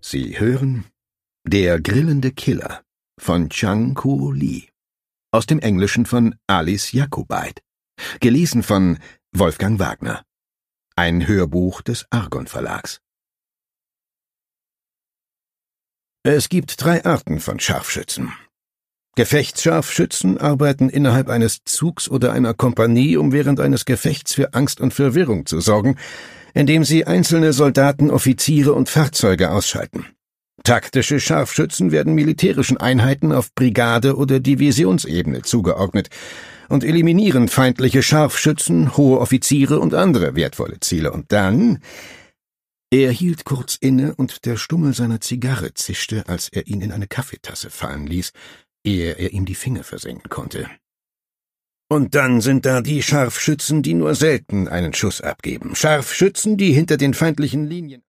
Sie hören Der grillende Killer von Chang Kuo Lee, aus dem Englischen von Alice Jacobait, gelesen von Wolfgang Wagner. Ein Hörbuch des Argon Verlags. Es gibt 3 Arten von Scharfschützen. Gefechtsscharfschützen arbeiten innerhalb eines Zugs oder einer Kompanie, um während eines Gefechts für Angst und Verwirrung zu sorgen, indem sie einzelne Soldaten, Offiziere und Fahrzeuge ausschalten. Taktische Scharfschützen werden militärischen Einheiten auf Brigade- oder Divisionsebene zugeordnet und eliminieren feindliche Scharfschützen, hohe Offiziere und andere wertvolle Ziele. Und dann... Er hielt kurz inne und der Stummel seiner Zigarre zischte, als er ihn in eine Kaffeetasse fallen ließ, ehe er ihm die Finger versenken konnte. Und dann sind da die Scharfschützen, die nur selten einen Schuss abgeben. Scharfschützen, die hinter den feindlichen Linien